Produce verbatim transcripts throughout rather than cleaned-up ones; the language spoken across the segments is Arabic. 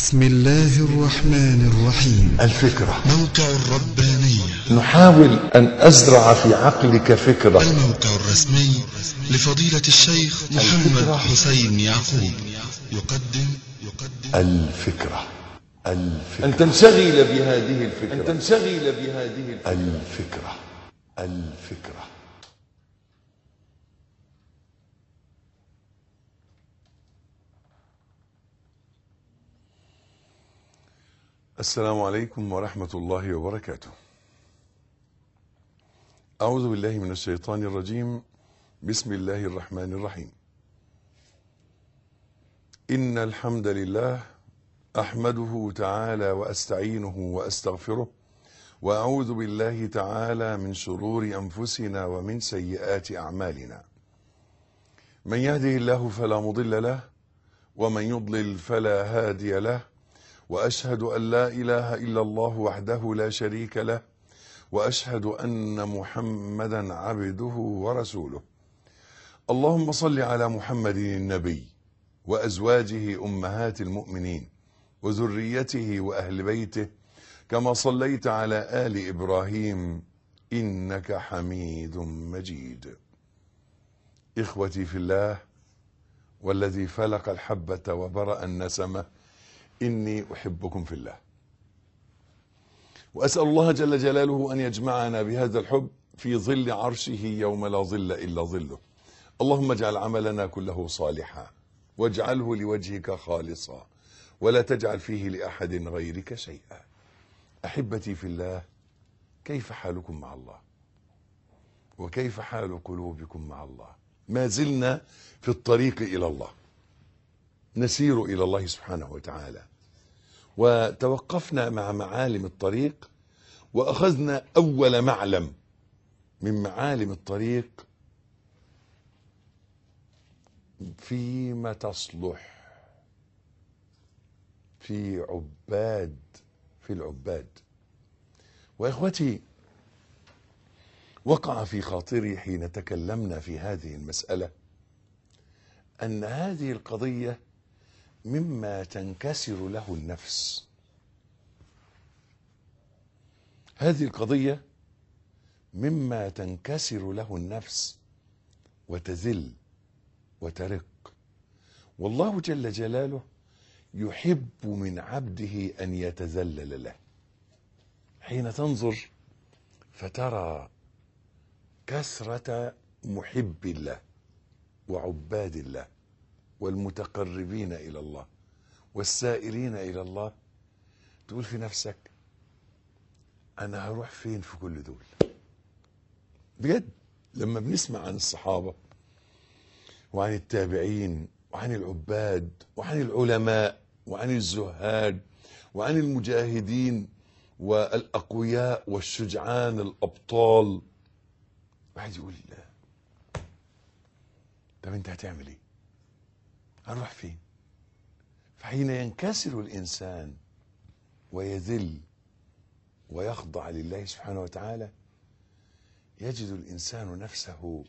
بسم الله الرحمن الرحيم. الفكرة موقع الربانية. نحاول أن أزرع في عقلك فكرة. الموقع الرسمي لفضيلة الشيخ محمد الفكرة. حسين يعقوب يقدم يقدم الفكرة الفكرة أن تنشغل بهذه الفكرة أن تنشغل بهذه الفكرة الفكرة الفكرة السلام عليكم ورحمة الله وبركاته. أعوذ بالله من الشيطان الرجيم. بسم الله الرحمن الرحيم. إن الحمد لله أحمده تعالى وأستعينه وأستغفره، وأعوذ بالله تعالى من شرور أنفسنا ومن سيئات أعمالنا. من يهده الله فلا مضل له، ومن يضلل فلا هادي له، وأشهد أن لا إله إلا الله وحده لا شريك له، وأشهد أن محمدا عبده ورسوله. اللهم صل على محمد النبي وأزواجه أمهات المؤمنين وذريته وأهل بيته، كما صليت على آل إبراهيم إنك حميد مجيد. إخوتي في الله، والذي فلق الحبة وبرأ النسمة، إني أحبكم في الله، وأسأل الله جل جلاله أن يجمعنا بهذا الحب في ظل عرشه يوم لا ظل إلا ظله. اللهم اجعل عملنا كله صالحا، واجعله لوجهك خالصا، ولا تجعل فيه لأحد غيرك شيئا. أحبتي في الله، كيف حالكم مع الله؟ وكيف حال قلوبكم مع الله؟ ما زلنا في الطريق إلى الله، نسير إلى الله سبحانه وتعالى، وتوقفنا مع معالم الطريق، وأخذنا أول معلم من معالم الطريق: فيما تصلح في عباد في العباد. وإخوتي، وقع في خاطري حين تكلمنا في هذه المسألة أن هذه القضية مما تنكسر له النفس. هذه القضية مما تنكسر له النفس وتذل وترق. والله جل جلاله يحب من عبده أن يتذلل له. حين تنظر فترى كثرة محب الله وعباد الله والمتقربين إلى الله والسائرين إلى الله، تقول في نفسك: أنا هروح فين في كل دول؟ بجد لما بنسمع عن الصحابة وعن التابعين وعن العباد وعن العلماء وعن الزهاد وعن المجاهدين والأقوياء والشجعان الأبطال، واحد يقول: لا، طب أنت هتعمل إيه؟ هنروح فين؟ فحين ينكسر الإنسان ويذل ويخضع لله سبحانه وتعالى، يجد الإنسان نفسه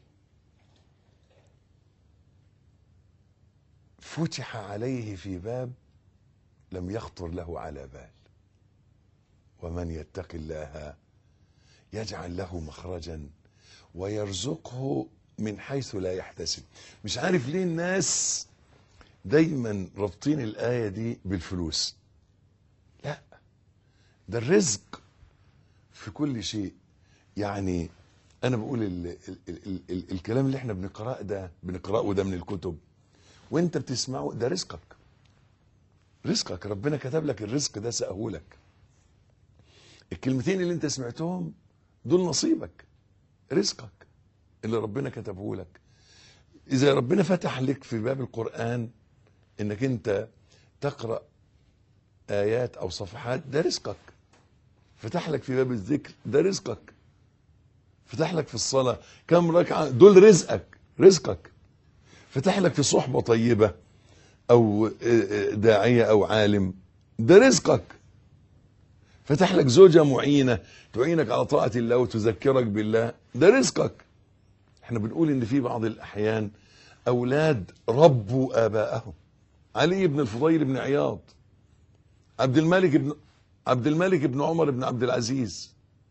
فتح عليه في باب لم يخطر له على بال. ومن يتق الله يجعل له مخرجا ويرزقه من حيث لا يحتسب. مش عارف ليه الناس دايما رابطين الآية دي بالفلوس. لا، ده الرزق في كل شيء. يعني أنا بقول ال ال ال ال الكلام اللي احنا بنقرأه ده بنقرأه ده من الكتب، وانت بتسمعه، ده رزقك. رزقك ربنا كتب لك الرزق ده، سأهولك. الكلمتين اللي انت سمعتهم دول نصيبك، رزقك اللي ربنا كتبه لك. إذا ربنا فتح لك في باب القرآن انك انت تقرأ آيات أو صفحات، ده رزقك. فتح لك في باب الذكر، ده رزقك. فتح لك في الصلاة كم ركعة، دول رزقك رزقك. فتح لك في صحبة طيبة أو داعية أو عالم، ده رزقك. فتح لك زوجة معينة تعينك على طاعة الله وتذكرك بالله، ده رزقك. احنا بنقول ان في بعض الأحيان أولاد ربوا آباءهم. علي بن الفضيل بن عياض عبد الملك بن عبد الملك بن عمر بن عبد العزيز،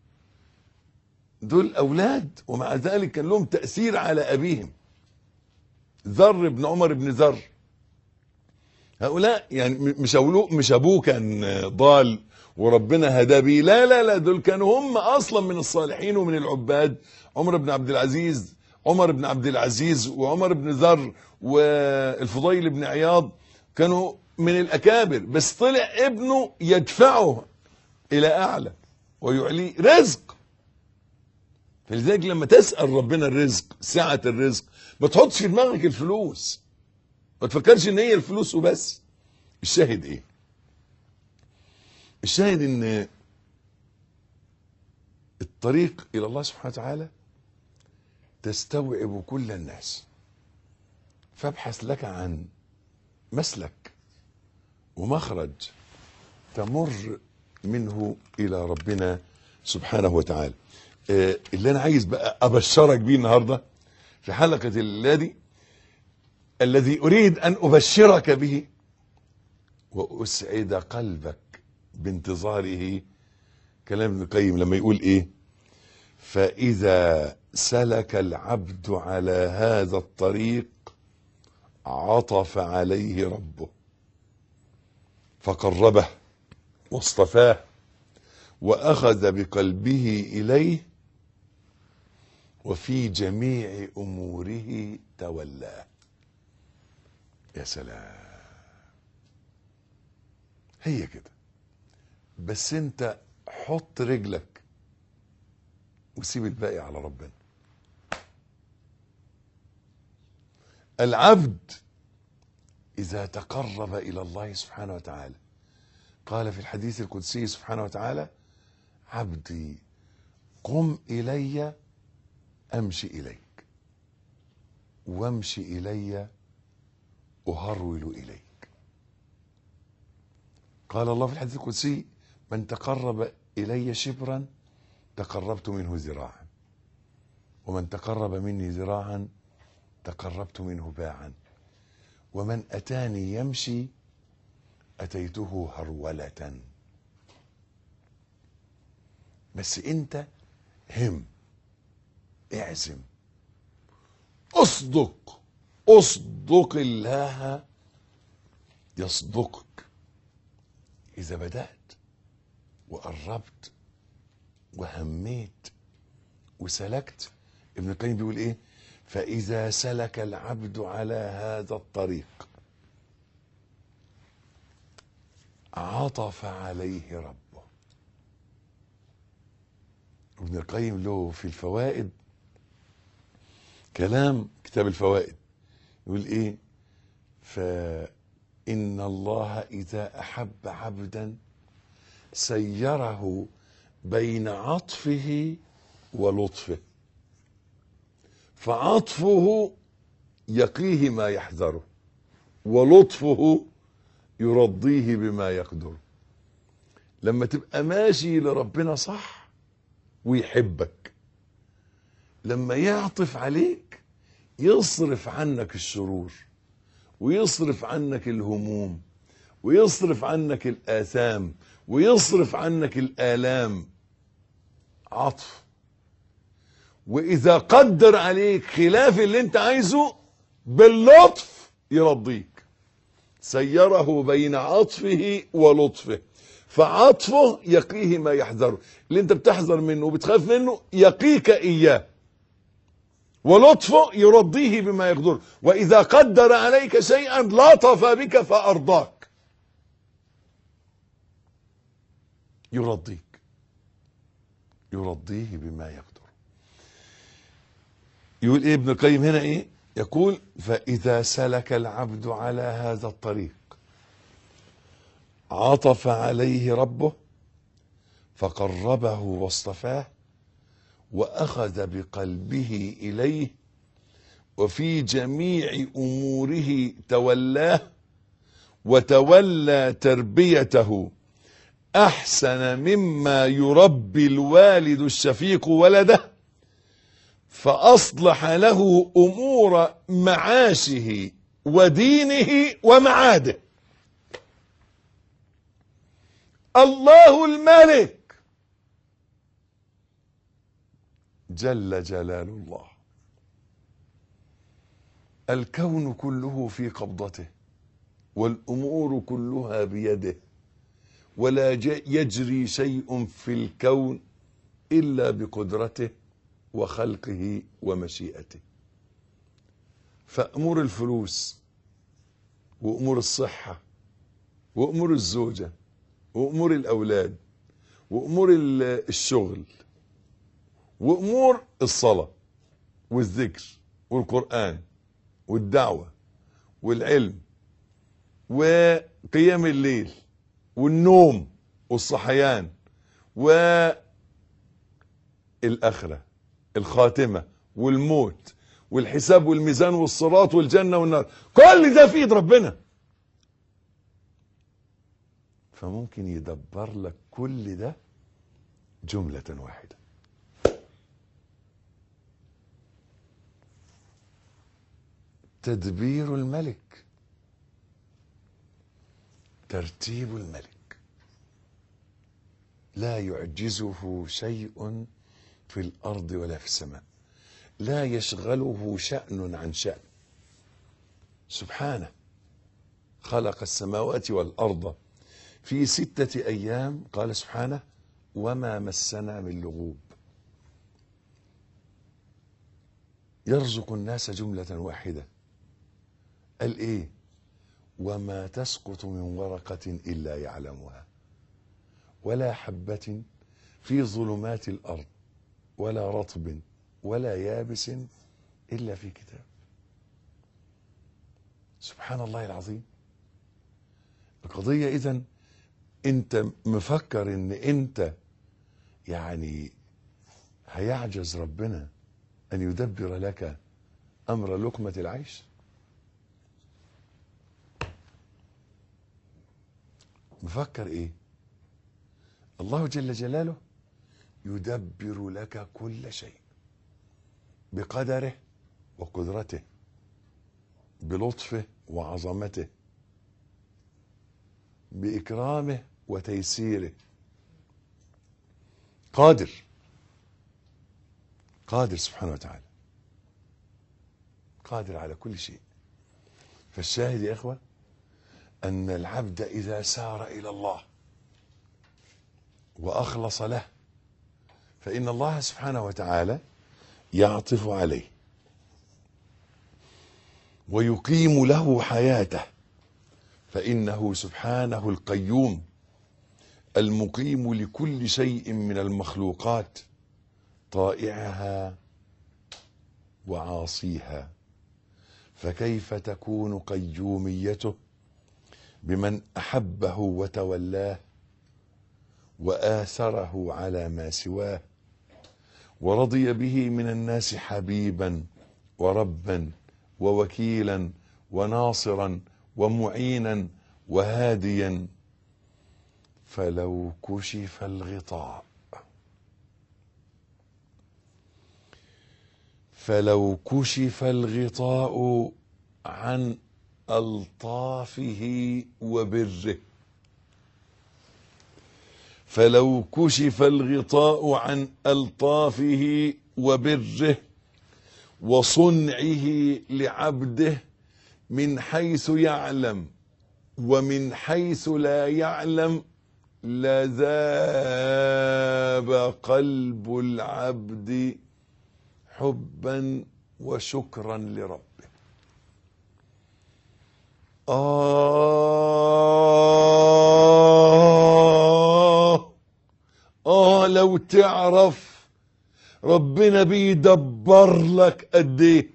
دول اولاد ومع ذلك كان لهم تأثير على ابيهم. ذر بن عمر بن ذر، هؤلاء يعني مش أولو مش ابوه كان ضال وربنا هدى بيه، لا لا لا، دول كانوا هم اصلا من الصالحين ومن العباد. عمر بن عبد العزيز عمر بن عبد العزيز وعمر بن ذر والفضيل بن عياض كانوا من الأكابر، بس طلع ابنه يدفعه إلى أعلى ويعليه رزق. فلذلك لما تسأل ربنا الرزق، سعة الرزق، ما تحطش في دماغك الفلوس، ما تفكرش ان هي الفلوس وبس. الشاهد ايه؟ الشاهد ان الطريق الى الله سبحانه وتعالى تستوعب كل الناس، فابحث لك عن مسلك ومخرج تمر منه الى ربنا سبحانه وتعالى. آه اللي انا عايز بقى ابشرك بيه النهارده في حلقه الليله دي، الذي اريد ان ابشرك به واسعد قلبك بانتظاره، كلام ابن القيم لما يقول ايه: فاذا سلك العبد على هذا الطريق عطف عليه ربه فقربه واصطفاه واخذ بقلبه اليه وفي جميع اموره تولاه. يا سلام، هي كده. بس انت حط رجلك وسيب الباقي على ربنا. العبد إذا تقرب إلى الله سبحانه وتعالى قال في الحديث القدسي سبحانه وتعالى: عبدي قم إلي أمشي إليك وامشي إلي أهرول إليك. قال الله في الحديث القدسي: من تقرب إلي شبرا تقربت منه ذراعا، ومن تقرب مني ذراعا تقربت منه باعا، ومن أتاني يمشي أتيته هرولة. بس أنت هم، اعزم، اصدق اصدق الله يصدقك. إذا بدأت وقربت وهميت وسلكت، ابن القيم بيقول ايه: فإذا سلك العبد على هذا الطريق عطف عليه ربه. ابن القيم له في الفوائد كلام، كتاب الفوائد، يقول ايه: فإن الله إذا أحب عبدا سيره بين عطفه ولطفه، فعطفه يقيه ما يحذره ولطفه يرضيه بما يقدره. لما تبقى ماشي لربنا صح ويحبك، لما يعطف عليك يصرف عنك الشرور ويصرف عنك الهموم ويصرف عنك الآثام ويصرف عنك الآلام. عطف. وإذا قدر عليك خلاف اللي انت عايزه باللطف يرضيك. سيره بين عطفه ولطفه، فعطفه يقيه ما يحذره. اللي انت بتحذر منه وبتخاف منه يقيك إياه، ولطفه يرضيه بما يقدره. وإذا قدر عليك شيئا لطف بك فأرضاك، يرضيك، يرضيه بما يقدر. يقول ايه ابن القيم هنا ايه؟ يقول: فإذا سلك العبد على هذا الطريق عطف عليه ربه فقربه واصطفاه وأخذ بقلبه إليه وفي جميع أموره تولاه وتولى تربيته أحسن مما يربي الوالد الشفيق ولده، فأصلح له أمور معاشه ودينه ومعاده. الله الملك جل جلال الله. الكون كله في قبضته والأمور كلها بيده، ولا يجري شيء في الكون إلا بقدرته وخلقه ومشيئته. فأمور الفلوس وأمور الصحة وأمور الزوجة وأمور الأولاد وأمور الشغل وأمور الصلاة والذكر والقرآن والدعوة والعلم وقيام الليل والنوم والصحيان والآخرة الخاتمة والموت والحساب والميزان والصراط والجنة والنار، كل ده في ايد ربنا. فممكن يدبر لك كل ده جملة واحدة. تدبير الملك، ترتيب الملك، لا يعجزه شيء في الأرض ولا في السماء، لا يشغله شأن عن شأن. سبحانه خلق السماوات والأرض في ستة أيام، قال سبحانه وما مسنا من لغوب. يرزق الناس جملة واحدة، قال إيه؟ وما تسقط من ورقة إلا يعلمها، ولا حبة في ظلمات الأرض، ولا رطب ولا يابس إلا في كتاب. سبحان الله العظيم. القضية إذن أنت مفكر إن أنت يعني هيعجز ربنا أن يدبر لك أمر لقمة العيش؟ مفكر إيه؟ الله جل جلاله يدبر لك كل شيء بقدره وقدرته، بلطفه وعظمته، بإكرامه وتيسيره. قادر قادر سبحانه وتعالى، قادر على كل شيء. فالشاهد يا إخوة أن العبد إذا سار إلى الله وأخلص له فإن الله سبحانه وتعالى يعطف عليه ويقيم له حياته، فإنه سبحانه القيوم المقيم لكل شيء من المخلوقات، طائعها وعاصيها. فكيف تكون قيوميته بمن أحبه وتولاه وآثره على ما سواه، ورضي به من الناس حبيبا وربا ووكيلا وناصرا ومعينا وهاديا؟ فلو كشف الغطاء فلو كشف الغطاء عن ألطافه وبره فلو كشف الغطاء عن ألطافه وبره وصنعه لعبده من حيث يعلم ومن حيث لا يعلم، لذاب قلب العبد حبا وشكرا لربه. آه آه لو تعرف ربنا بيدبر لك قد ايه،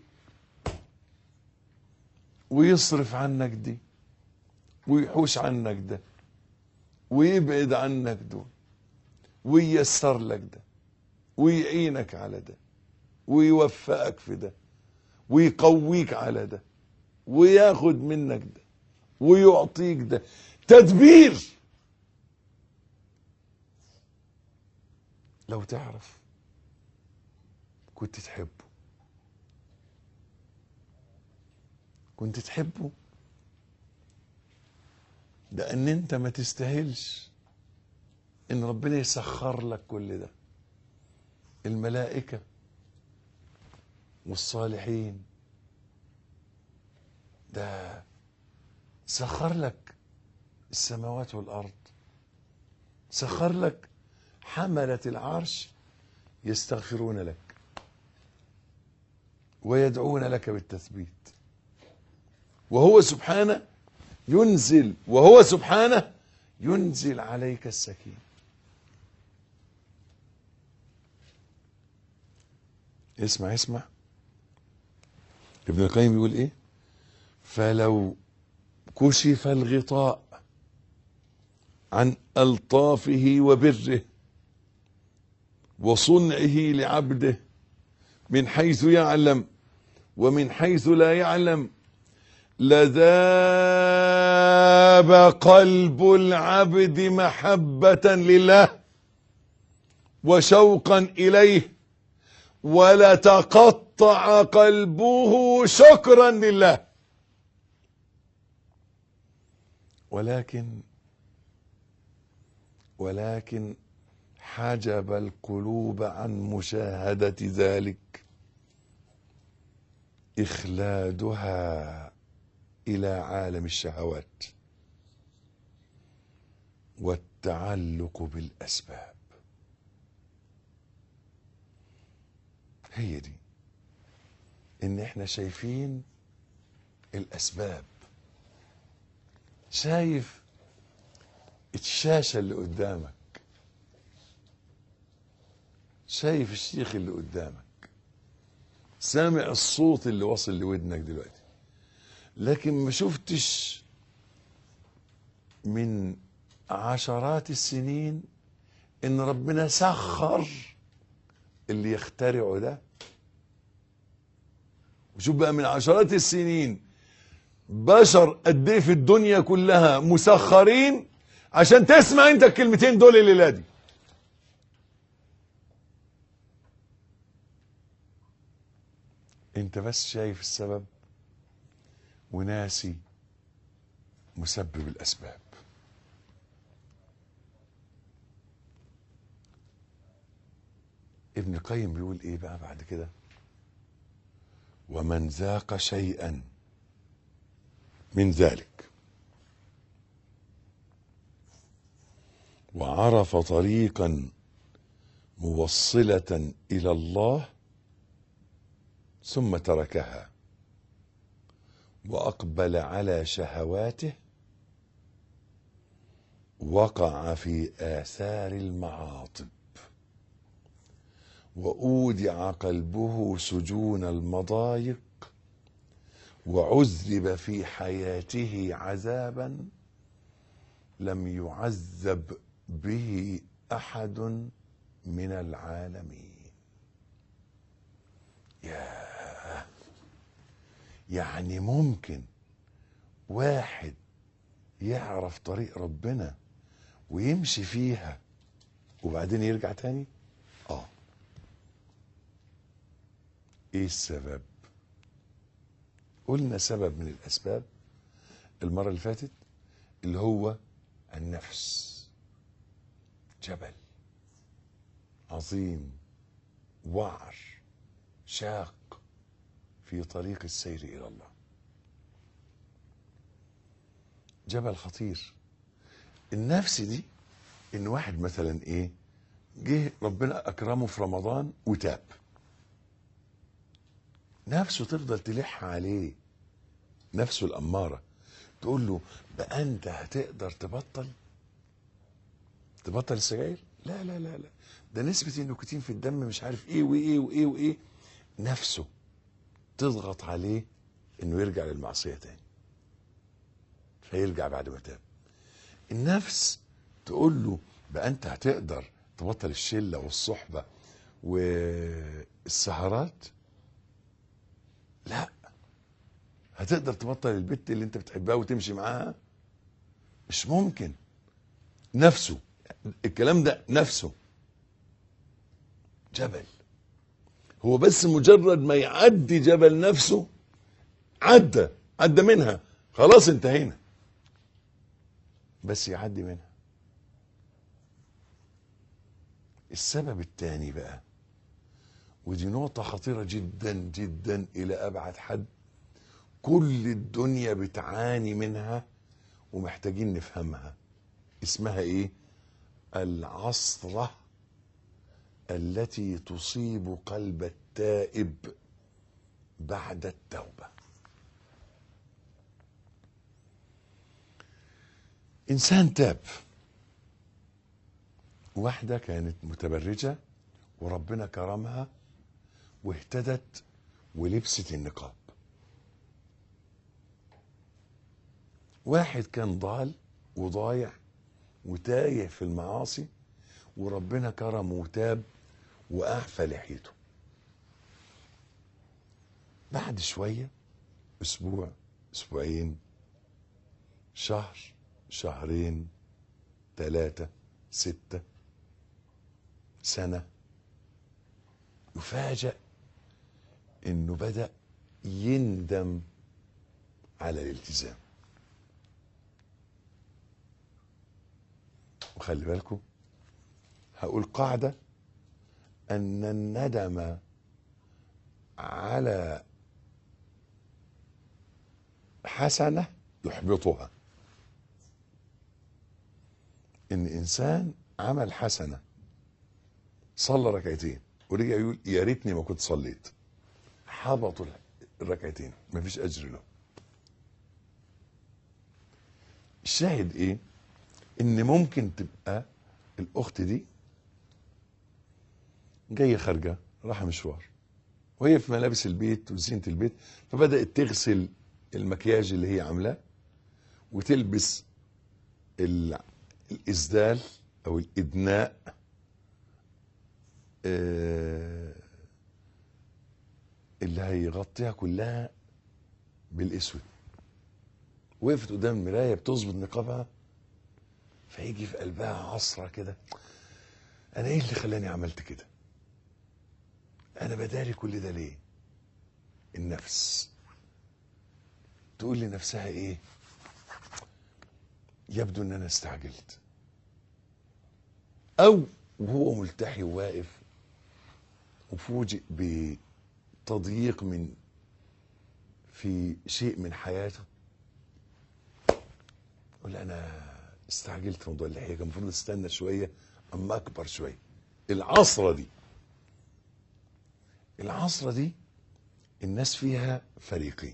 ويصرف عنك دي ويحوش عنك ده ويبعد عنك دول وييسر لك ده ويعينك على ده ويوفقك في ده ويقويك على ده وياخد منك ده ويعطيك ده. تدبير. لو تعرف كنت تحبه، كنت تحبه، لأن انت ما تستاهلش ان ربنا يسخر لك كل ده، الملائكة والصالحين، ده سخر لك السماوات والأرض، سخر لك حملة العرش يستغفرون لك ويدعون لك بالتثبيت، وهو سبحانه ينزل وهو سبحانه ينزل عليك السكينة. اسمع اسمع ابن القيم بيقول ايه؟ فلو كشف الغطاء عن ألطافه وبره وصنعه لعبده من حيث يعلم ومن حيث لا يعلم لذاب قلب العبد محبة لله وشوقا إليه، ولتقطع قلبه شكرا لله. ولكن ولكن حجب القلوب عن مشاهدة ذلك إخلادها إلى عالم الشهوات والتعلق بالأسباب. هي دي، إن إحنا شايفين الأسباب، شايف الشاشة اللي قدامك، شايف الشيخ اللي قدامك، سامع الصوت اللي واصل لودنك دلوقتي، لكن ما شفتش من عشرات السنين ان ربنا سخر اللي يخترعه ده. وشوف بقى من عشرات السنين بشر قد ايه في الدنيا كلها مسخرين عشان تسمع انت الكلمتين دول الليله دي. انت بس شايف السبب وناسي مسبب الاسباب. ابن القيم بيقول ايه بقى بعد كده؟ ومن ذاق شيئا من ذلك وعرف طريقا موصلة الى الله ثم تركها واقبل على شهواته وقع في آثار المعاطب وأودع قلبه سجون المضايق وعذب في حياته عذابا لم يعذب به أحد من العالمين. ياه، يعني ممكن واحد يعرف طريق ربنا ويمشي فيها وبعدين يرجع تاني؟ اه. ايه السبب؟ قلنا سبب من الاسباب المرة اللي فاتت اللي هو النفس، جبل عظيم وعر شاق في طريق السير الى الله، جبل خطير. النفس دي ان واحد مثلا ايه جه ربنا اكرمه في رمضان وتاب، نفسه تفضل تلح عليه، نفسه الاماره تقول له بقى انت هتقدر تبطل تبطل السجاير؟ لا لا لا لا، ده نسبة النيكوتين في الدم مش عارف ايه وايه وايه وايه. نفسه تضغط عليه انه يرجع للمعصية تاني فيرجع بعد ما تاب. النفس تقول له بقى انت هتقدر تبطل الشلة والصحبة والسهرات؟ لا. هتقدر تبطل البت اللي انت بتحبها وتمشي معاها؟ مش ممكن. نفسه الكلام ده، نفسه جبل، هو بس مجرد ما يعدي جبل نفسه عدى عدى منها، خلاص انتهينا، بس يعدي منها. السبب الثاني بقى، ودي نقطة خطيرة جدا جدا إلى أبعد حد، كل الدنيا بتعاني منها ومحتاجين نفهمها. اسمها إيه؟ العصرة التي تصيب قلب التائب بعد التوبة. إنسان تاب، واحدة كانت متبرجة وربنا كرمها واهتدت ولبست النقاب. واحد كان ضال وضايع وتايه في المعاصي وربنا كرمه وتاب وأعفى لحيته. بعد شوية، أسبوع، أسبوعين، شهر، شهرين، ثلاثة، ستة، سنة، يفاجأ إنه بدأ يندم على الالتزام. وخلي بالكم، هقول قاعدة، أن الندم على حسنة يحبطها. إن إنسان عمل حسنة، صلى ركعتين ورجع يقول يا ريتني ما كنت صليت، حبطوا الركعتين، مفيش أجر له. الشاهد إيه؟ إن ممكن تبقى الأخت دي جاية خارجة راح مشوار وهي في ملابس البيت وزينة البيت، فبدأت تغسل المكياج اللي هي عاملاه وتلبس الإسدال أو الإدناء اللي هيغطيها كلها بالاسود. وقفت قدام المرايه بتظبط نقابها، فيجي في قلبها عصره كده، انا ايه اللي خلاني عملت كده؟ انا بداري كل ده ليه؟ النفس تقول لنفسها ايه؟ يبدو ان انا استعجلت. او وهو ملتحي وواقف وفوجئ بتضييق من في شيء من حياته، يقول انا استعجلت في موضوع اللحيه، كان المفروض استنى شويه اما اكبر شويه. العصره دي العصره دي الناس فيها فريقين،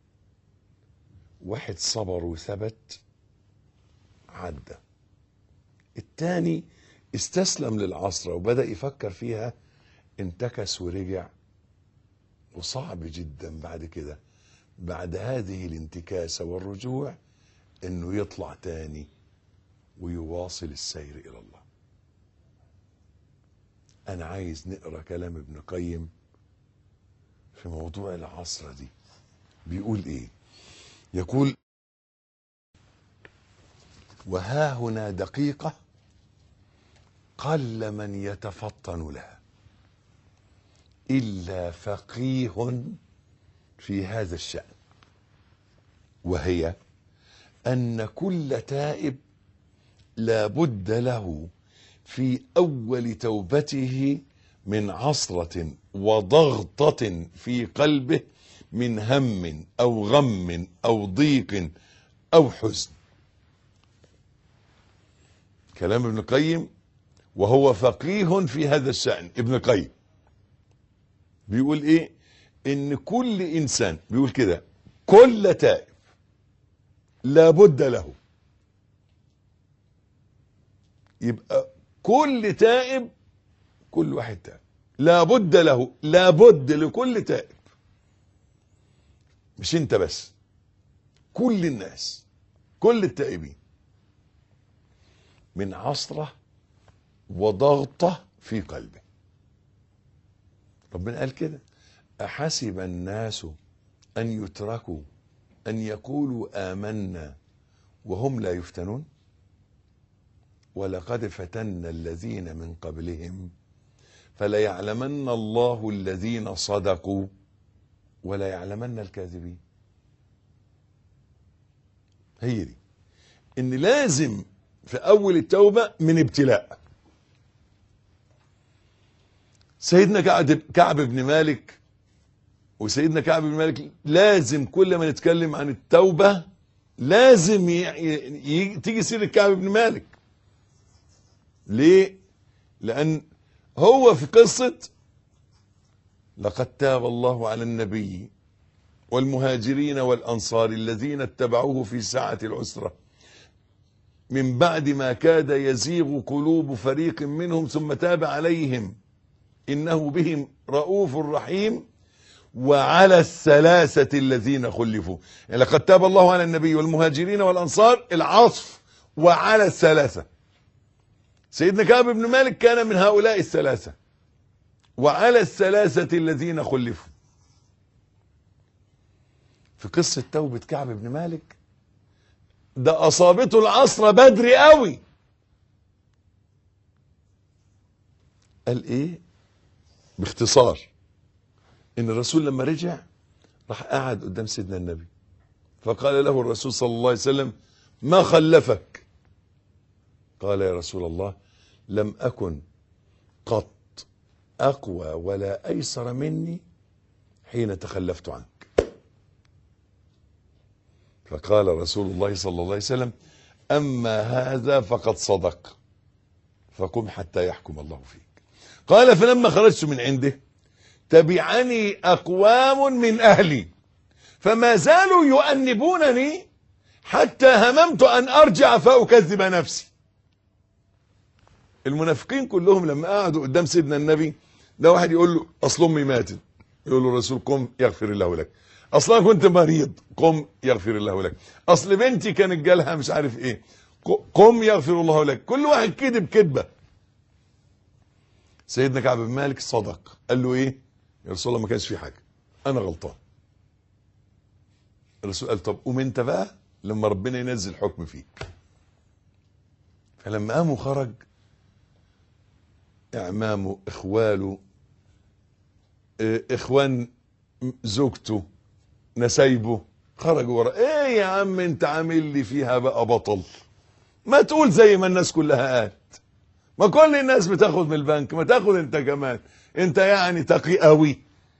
واحد صبر وثبت عدى، التاني استسلم للعصره وبدأ يفكر فيها، انتكس ورجع. وصعب جدا بعد كده، بعد هذه الانتكاسة والرجوع، انه يطلع تاني ويواصل السير الى الله. انا عايز نقرأ كلام ابن قيم في موضوع العصرة دي. بيقول ايه؟ يقول: وها هنا دقيقة قل من يتفطن لها إلا فقيه في هذا الشأن، وهي أن كل تائب لا بد له في أول توبته من عصرة وضغطة في قلبه من هم أو غم أو ضيق أو حزن. كلام ابن القيم وهو فقيه في هذا الشأن. ابن القيم بيقول ايه؟ ان كل انسان، بيقول كده، كل تائب لابد له، يبقى كل تائب، كل واحد تائب لابد له، لابد لكل تائب، مش انت بس، كل الناس، كل التائبين، من عصرة وضغطة في قلبه. ربنا قال كده: أحسب الناس أن يتركوا أن يقولوا آمنا وهم لا يفتنون ولقد فتنا الذين من قبلهم فليعلمن الله الذين صدقوا ولا يعلمن الكاذبين. هي دي ان لازم في اول التوبة من ابتلاء، سيدنا كعب كعب بن مالك، وسيدنا كعب بن مالك لازم كل ما نتكلم عن التوبة لازم ي... ي... تيجي سيرة كعب بن مالك. ليه؟ لأن هو في قصة لقد تاب الله على النبي والمهاجرين والأنصار الذين اتبعوه في ساعة العسرة من بعد ما كاد يزيغ قلوب فريق منهم ثم تاب عليهم إنه بهم رؤوف رحيم وعلى الثلاثة الذين خلفوا. يعني لقد تاب الله على النبي والمهاجرين والأنصار العطف وعلى الثلاثة. سيدنا كعب بن مالك كان من هؤلاء الثلاثة وعلى الثلاثة الذين خلفوا. في قصة توبة كعب بن مالك ده أصابته العصر بدري قوي. قال إيه باختصار إن الرسول لما رجع راح قعد قدام سيدنا النبي فقال له الرسول صلى الله عليه وسلم ما خلفك؟ قال يا رسول الله لم أكن قط أقوى ولا أيسر مني حين تخلفت عنك. فقال رسول الله صلى الله عليه وسلم أما هذا فقد صدق فقم حتى يحكم الله فيك. قال فلما خرجت من عنده تبعني أقوام من أهلي فما زالوا يؤنبونني حتى هممت أن أرجع فأكذب نفسي. المنافقين كلهم لما قعدوا قدام سيدنا النبي ده واحد يقول له أصل أمي ماتت، يقول له الرسول قم يغفر الله لك. أصلا كنت مريض، قم يغفر الله لك. أصل بنتي كانت جالها مش عارف إيه، قم يغفر الله لك. كل واحد كذب كذبة. سيدنا كعب بن مالك صدق، قال له إيه يا رسول الله ما كانش في حاجة، أنا غلطان. الرسول قال طب قوم أنت بقى لما ربنا ينزل حكم فيك. فلما قام وخرج اعمامه اخواله اخوان زوجته نسايبه خرجوا ورا. ايه يا عم انت عامل لي فيها بقى بطل؟ ما تقول زي ما الناس كلها قالت، ما كل الناس بتاخد من البنك، ما تاخد انت كمان، انت يعني تقي قوي.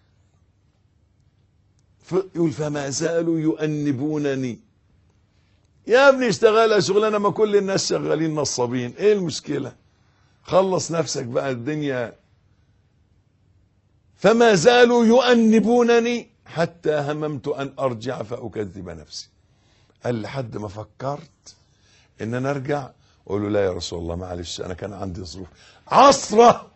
يقول فما زالوا يؤنبونني. يا ابني اشتغل شغلانه ما كل الناس شغالين نصابين، ايه المشكله؟ خلص نفسك بقى الدنيا. فما زالوا يؤنبونني حتى هممت ان ارجع فاكذب نفسي. قال لحد ما فكرت ان انا ارجع اقول له لا يا رسول الله معلش انا كان عندي ظروف عصره.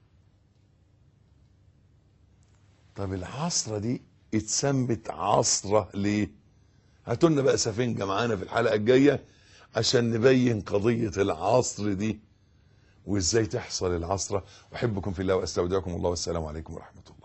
طب العصره دي اتسمت عصره ليه؟ هاتوا لنا بقى سفنجه معانا في الحلقه الجايه عشان نبين قضيه العصر دي وازاي تحصل العصره. احبكم في الله واستودعكم الله والسلام عليكم ورحمه الله.